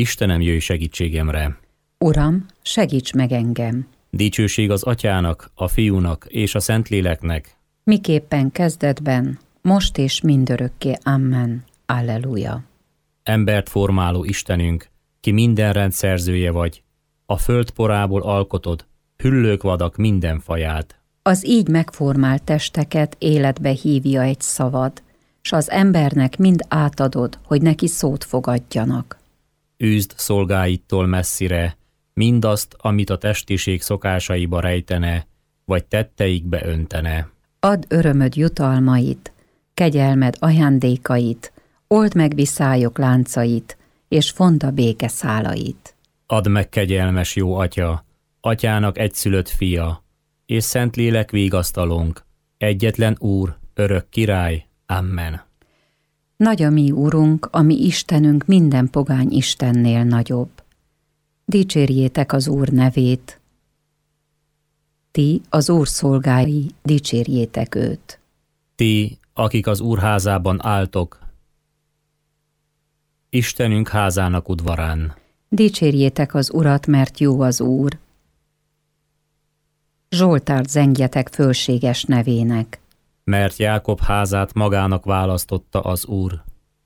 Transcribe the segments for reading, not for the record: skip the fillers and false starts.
Istenem, jöjj segítségemre! Uram, segíts meg engem! Dicsőség az Atyának, a Fiúnak és a Szentléleknek, miképpen kezdetben, most és mindörökké. Amen. Alleluja. Embert formáló Istenünk, ki minden rendszerzője vagy, a föld porából alkotod, hüllők vadak minden faját. Az így megformált testeket életbe hívja egy szavad, s az embernek mind átadod, hogy neki szót fogadjanak. Űzd szolgáittól messzire mindazt, amit a testiség szokásaiba rejtene, vagy tetteikbe öntene. Add örömöd jutalmait, kegyelmed ajándékait, old meg viszályok láncait, és fondd a béke szálait. Add meg, kegyelmes jó Atya, Atyának egyszülött fia, és Szentlélek vigasztalónk, egyetlen Úr, örök király. Amen. Nagy a mi Urunk, a mi Istenünk minden pogány istennél nagyobb. Dicsérjétek az Úr nevét. Ti, az Úr szolgái, dicsérjétek őt. Ti, akik az Úr házában álltok, Istenünk házának udvarán. Dicsérjétek az Urat, mert jó az Úr. Zsoltárt zengjetek fölséges nevének. Mert Jákob házát magának választotta az Úr.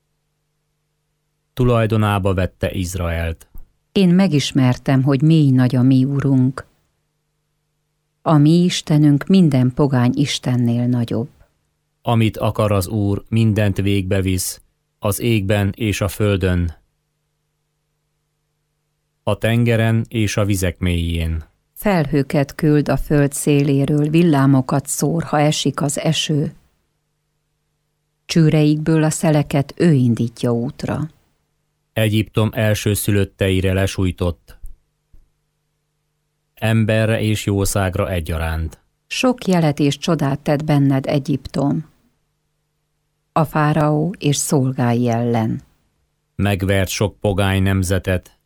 Tulajdonába vette Izraelt. Én megismertem, hogy mély nagy a mi Urunk. A mi Istenünk minden pogány istennél nagyobb. Amit akar az Úr, mindent végbevisz, az égben és a földön, a tengeren és a vizek mélyén. Felhőket küld a föld széléről, villámokat szór, ha esik az eső. Csőreikből a szeleket ő indítja útra. Egyiptom elsőszülötteire lesújtott, emberre és jószágra egyaránt. Sok jelet és csodát tett benned Egyiptom, a fáraó és szolgái ellen. Megvert sok pogány nemzetet,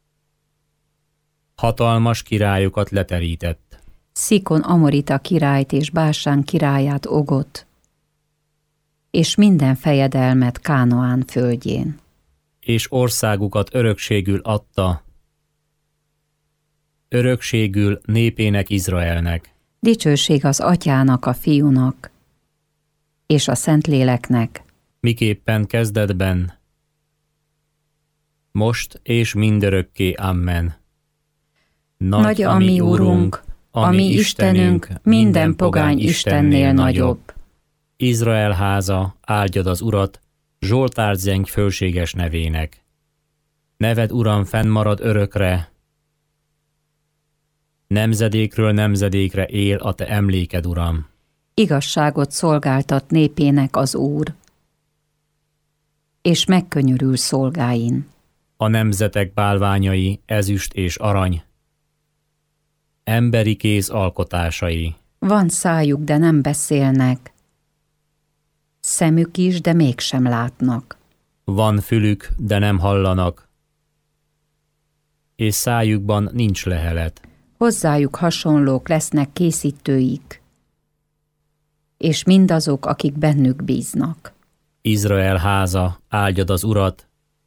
hatalmas királyokat leterített. Szikon Amorita királyt és Básán királyát Ogot, és minden fejedelmet Kánaán földjén. És országukat örökségül adta, örökségül népének Izraelnek. Dicsőség az Atyának, a Fiúnak, és a Szentléleknek, miképpen kezdetben, most és mindörökké. Amen. Nagy a mi Urunk, a mi Istenünk, minden pogány istennél nagyobb. Izrael háza, áldjad az Urat, zsoltárt zeng fölséges nevének. Neved, Uram, fennmarad örökre, nemzedékről nemzedékre él a te emléked, Uram. Igazságot szolgáltat népének az Úr, és megkönyörül szolgáin. A nemzetek bálványai ezüst és arany, emberi kéz alkotásai. Van szájuk, de nem beszélnek, szemük is, de mégsem látnak. Van fülük, de nem hallanak, és szájukban nincs lehelet. Hozzájuk hasonlók lesznek készítőik, és mindazok, akik bennük bíznak. Izrael háza, áldjad az Urat,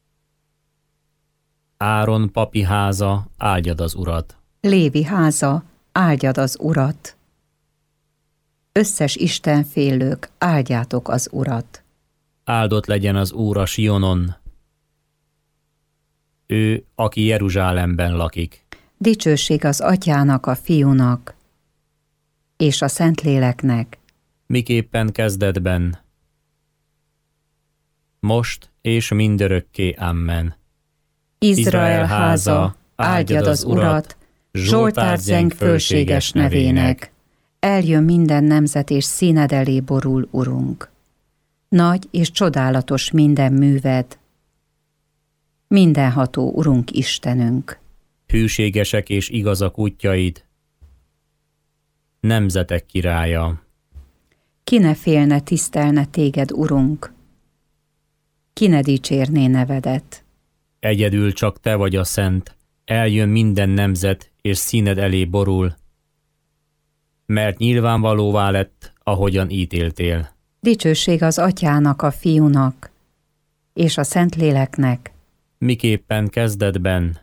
Áron papi háza, áldjad az Urat. Lévi háza, áldjad az Urat. Összes istenfélők, áldjátok az Urat. Áldott legyen az Úr a Sionon, ő, aki Jeruzsálemben lakik. Dicsőség az Atyának, a Fiúnak, és a Szentléleknek, miképpen kezdetben, most és mindörökké. Amen. Izrael háza, áldjad az Urat, zsoltárt zeng fölséges nevének. Eljön minden nemzet, és színed elé borul, Urunk. Nagy és csodálatos minden műved, mindenható Urunk Istenünk. Hűségesek és igazak útjaid, nemzetek királya. Ki ne félne, tisztelne téged, Urunk? Ki ne dicsérné nevedet? Egyedül csak te vagy a szent, eljön minden nemzet, és színed elé borul, mert nyilvánvalóvá lett, ahogyan ítéltél. Dicsőség az Atyának, a Fiúnak, és a Szentléleknek, miképpen kezdetben,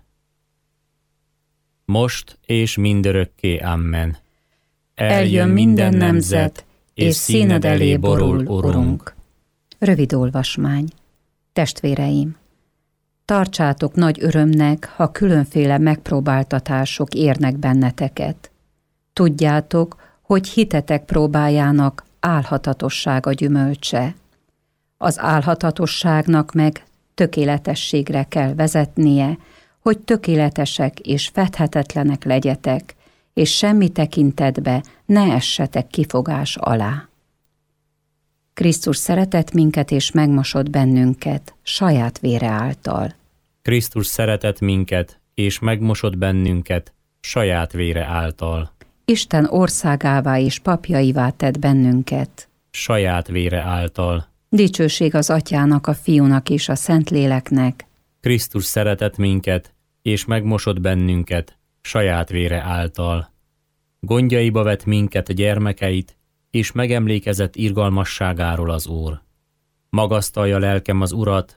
most és mindörökké. Amen. Eljön minden nemzet, és színed elé borul, Urunk. Rövid olvasmány. Testvéreim, tartsátok nagy örömnek, ha különféle megpróbáltatások érnek benneteket. Tudjátok, hogy hitetek próbájának álhatatossága gyümölcse. Az álhatatosságnak meg tökéletességre kell vezetnie, hogy tökéletesek és fedhetetlenek legyetek, és semmi tekintetbe ne essetek kifogás alá. Krisztus szeretett minket és megmosott bennünket saját vére által. Krisztus szeretett minket és megmosott bennünket saját vére által. Isten országává és papjaivá tett bennünket saját vére által. Dicsőség az Atyának, a Fiúnak és a Szentléleknek. Krisztus szeretett minket és megmosott bennünket saját vére által. Gondjaiba vett minket a gyermekeit, és megemlékezett irgalmasságáról az Úr. Magasztalja lelkem az Urat,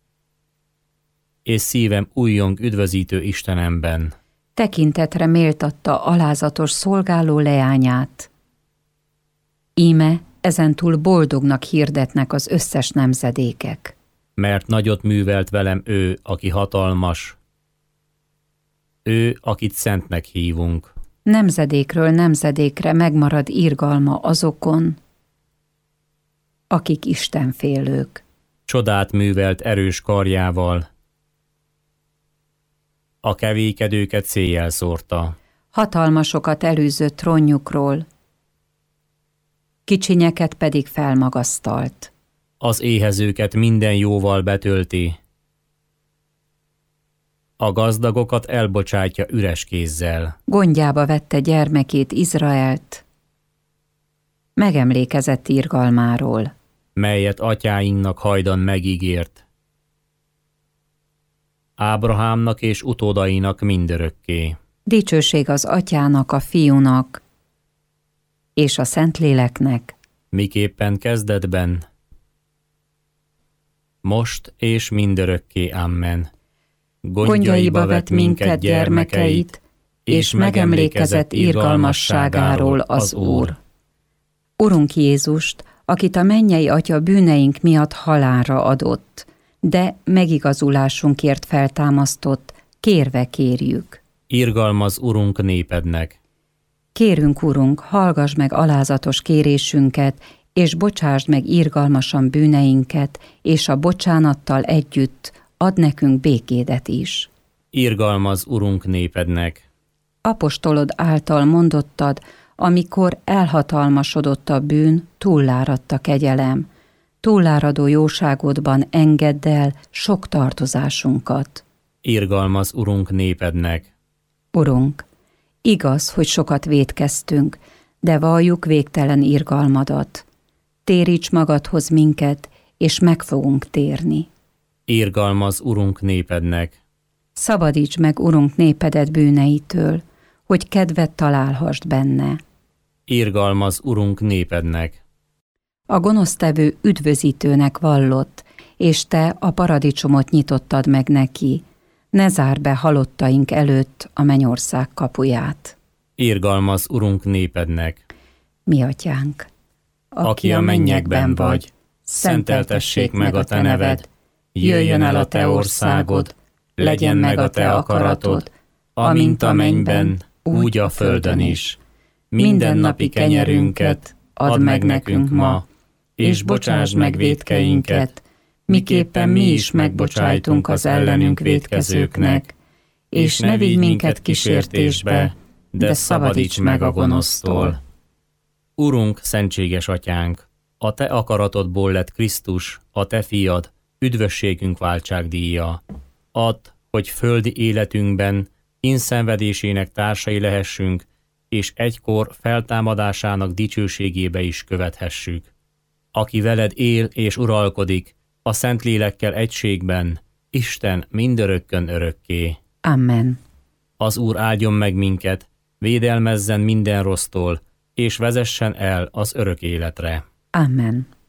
és szívem újjong üdvözítő Istenemben. Tekintetre méltatta alázatos szolgáló leányát. Íme ezentúl boldognak hirdetnek az összes nemzedékek. Mert nagyot művelt velem ő, aki hatalmas, ő, akit szentnek hívunk. Nemzedékről nemzedékre megmarad irgalma azokon, akik istenfélők. Csodát művelt erős karjával, a kevékedőket széjjel szórta. Hatalmasokat elűzött trónjukról, kicsinyeket pedig felmagasztalt. Az éhezőket minden jóval betölti, a gazdagokat elbocsátja üres kézzel. Gondjába vette gyermekét, Izraelt, megemlékezett irgalmáról, melyet atyáinknak hajdan megígért, Ábrahámnak és utódainak mindörökké. Dicsőség az Atyának, a Fiúnak és a Szentléleknek, miképpen kezdetben, most és mindörökké. Amen. Gondjaiba vett minket gyermekeit, és megemlékezett irgalmasságáról az Úr. Urunk Jézust, akit a mennyei Atya bűneink miatt halálra adott, de megigazulásunkért feltámasztott, kérve kérjük. Irgalmaz Urunk népednek. Kérünk, Urunk, hallgass meg alázatos kérésünket, és bocsásd meg irgalmasan bűneinket, és a bocsánattal együtt add nekünk békédet is. Irgalmaz Urunk népednek. Apostolod által mondottad, amikor elhatalmasodott a bűn, túlláradt a kegyelem. Túlláradó jóságodban engedd el sok tartozásunkat. Irgalmaz Urunk népednek. Urunk, igaz, hogy sokat vétkeztünk, de valljuk végtelen irgalmadat. Téríts magadhoz minket, és meg fogunk térni. Irgalmaz Urunk népednek. Szabadíts meg, Urunk, népedet bűneitől, hogy kedvet találhassd benne. Irgalmaz Urunk népednek. A gonosztevő üdvözítőnek vallott, és te a paradicsomot nyitottad meg neki. Ne zárd be halottaink előtt a mennyország kapuját. Irgalmaz Urunk népednek. Mi Atyánk, aki a mennyekben vagy, szenteltessék meg a te neved, jöjjön el a te országod, legyen meg a te akaratod, amint a mennyben, úgy a földön is. Mindennapi kenyerünket add meg nekünk ma, és bocsásd meg vétkeinket, miképpen mi is megbocsájtunk az ellenünk vétkezőknek, és ne vigy minket kísértésbe, de szabadíts meg a gonosztól. Urunk, szentséges Atyánk, a te akaratodból lett Krisztus, a te fiad, üdvösségünk váltságdíja. Add, hogy földi életünkben inszenvedésének társai lehessünk, és egykor feltámadásának dicsőségébe is követhessük. Aki veled él és uralkodik, a Szentlélekkel egységben, Isten mindörökkön örökké. Amen. Az Úr áldjon meg minket, védelmezzen minden rossztól, és vezessen el az örök életre. Amen.